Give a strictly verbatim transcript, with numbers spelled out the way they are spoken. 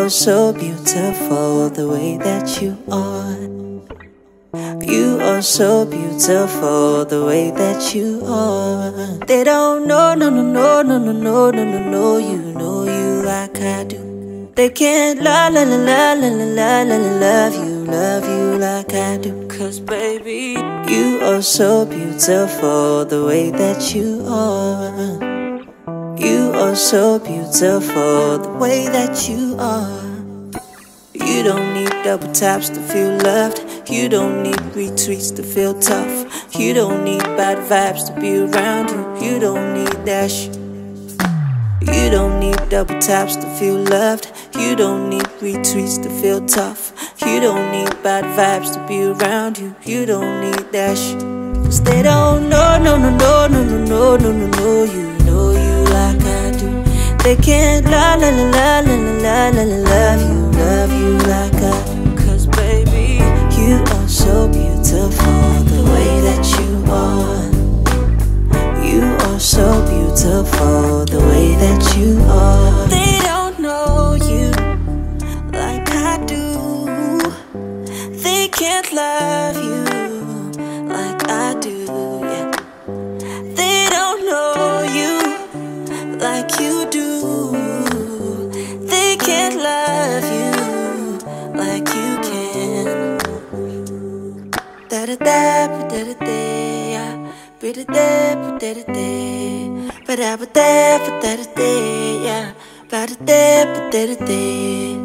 are so beautiful the way that you are. You are so beautiful the way that you are. They don't know, no, no, no, no, no, no, no, no, no, you know you like I do. They can't la la la la la la la la love you, love you like I do. Cause baby, you are so beautiful the way that you are. You are so beautiful the way that you are. You don't need double taps to feel loved. You don't need retweets to feel tough. You don't need bad vibes to be around you. You don't need that shit. You don't need double taps to feel loved. You don't need retweets to feel tough. You don't need bad vibes to be around you. You don't need that shit. Cause they don't know, no, no, no, no, no, no, no, no, no, you know you like I do. They can't la la la la la la la la love you, love you like I do. Cause baby, you are so beautiful the way that you are. You are so beautiful the way that you are. They don't know you like I do. They can't love you like I do, yeah. They don't know you like you do. They can't love you like you can. Da da da da da da da. Ba da da da da da. Ba da ba da ba da da da. Ba da da ba da da da.